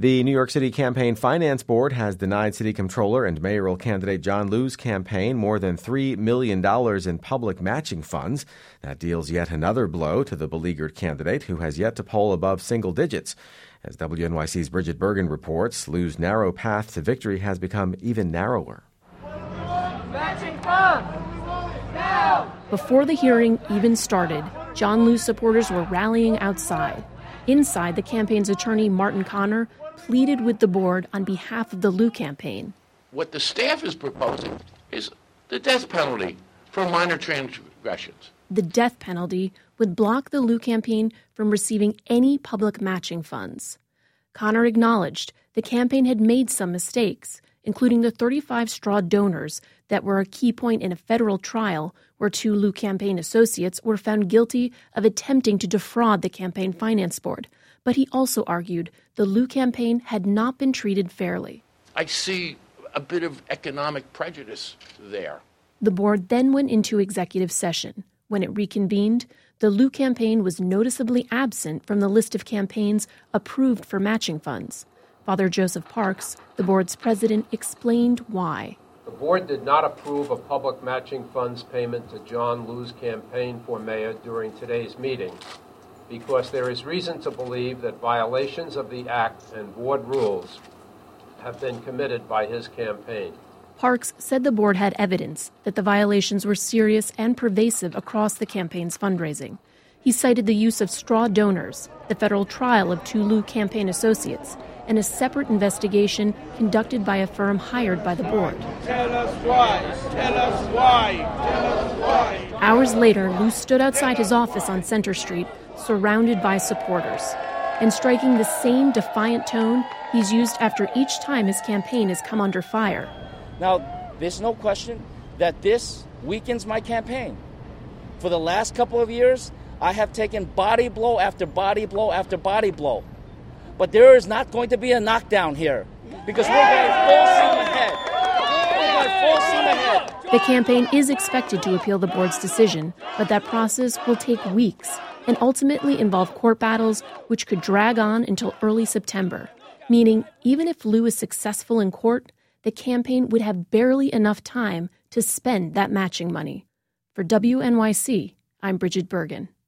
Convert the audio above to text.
The New York City Campaign Finance Board has denied city comptroller and mayoral candidate John Liu's campaign more than $3 million in public matching funds. That deals yet another blow to the beleaguered candidate, who has yet to poll above single digits. As WNYC's Bridget Bergen reports, Liu's narrow path to victory has become even narrower. Matching funds! Now! Before the hearing even started, John Liu supporters were rallying outside. Inside, the campaign's attorney, Martin Connor, pleaded with the board on behalf of the Liu campaign. What the staff is proposing is the death penalty for minor transgressions. The death penalty would block the Liu campaign from receiving any public matching funds. Connor acknowledged the campaign had made some mistakes, including the 35 straw donors that were a key point in a federal trial where 2 Liu campaign associates were found guilty of attempting to defraud the Campaign Finance Board. But he also argued the Liu campaign had not been treated fairly. I see a bit of economic prejudice there. The board then went into executive session. When it reconvened, the Liu campaign was noticeably absent from the list of campaigns approved for matching funds. Father Joseph Parks, the board's president, explained why. The board did not approve a public matching funds payment to John Liu's campaign for mayor during today's meeting because there is reason to believe that violations of the Act and board rules have been committed by his campaign. Parks said the board had evidence that the violations were serious and pervasive across the campaign's fundraising. He cited the use of straw donors, the federal trial of 2 Liu campaign associates, and a separate investigation conducted by a firm hired by the board. Tell us why. Tell us why. Tell us why. Hours later, Liu stood outside his office on Center Street, surrounded by supporters, and striking the same defiant tone he's used after each time his campaign has come under fire. Now, there's no question that this weakens my campaign. For the last couple of years, I have taken body blow after body blow after body blow. But there is not going to be a knockdown here because we're going full steam ahead. We're going full steam ahead. The campaign is expected to appeal the board's decision, but that process will take weeks and ultimately involve court battles, which could drag on until early September, meaning even if Liu is successful in court, the campaign would have barely enough time to spend that matching money. For WNYC, I'm Bridget Bergen.